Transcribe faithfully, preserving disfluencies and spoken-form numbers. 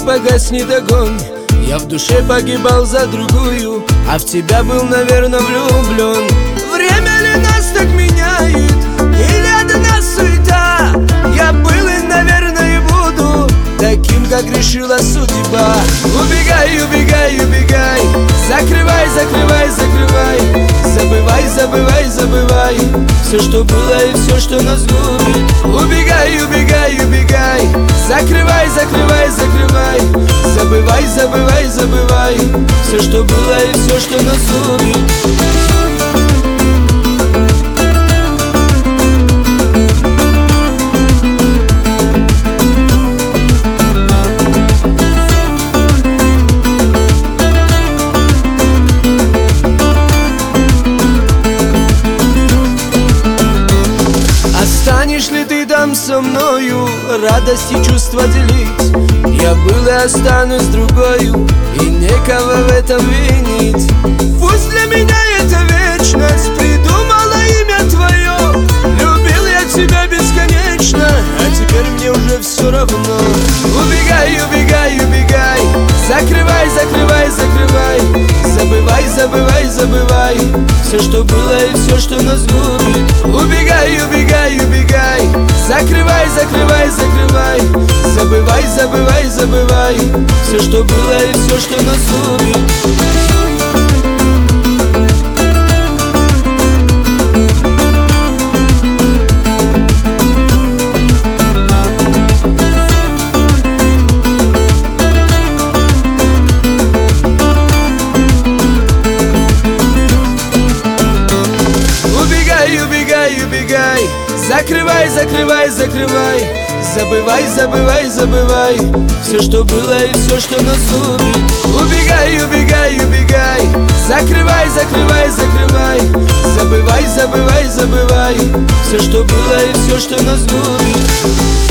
погаснет огонь. Я в душе погибал за другую, а в тебя был, наверное, влюблен. Время ли нас так меняет, или одна суета? Я был и, наверное, буду таким, как решила судьба. Убегай, убегай, убегай, закрывай, закрывай, закрывай. Забывай, забывай, забывай все, что было и все, что нас губит. Убегай, убегай, убегай, закрывай, закрывай, закрывай. Забывай, забывай, забывай все, что было и все, что нас губит. Станешь ли ты там со мною радость и чувства делить? Я был и останусь другою, и некого в этом винить. Пусть для меня это вечность, придумала имя твое. Любил я тебя бесконечно, а теперь мне уже все равно. Убегай, убегай, убегай, закрывай, закрывай, закрывай. Забывай, забывай, забывай все, что было и все, что нас губит. Убегай, убегай, убегай, закрывай, закрывай, закрывай. Забывай, забывай, забывай все, что было и все, что нас губит. Убегай, убегай, закрывай, закрывай, закрывай. Забывай, забывай, забывай все, что было и все, что нас губит. Убегай, убегай, убегай, закрывай, закрывай, закрывай. Забывай, забывай, забывай все, что было и все, что нас губит.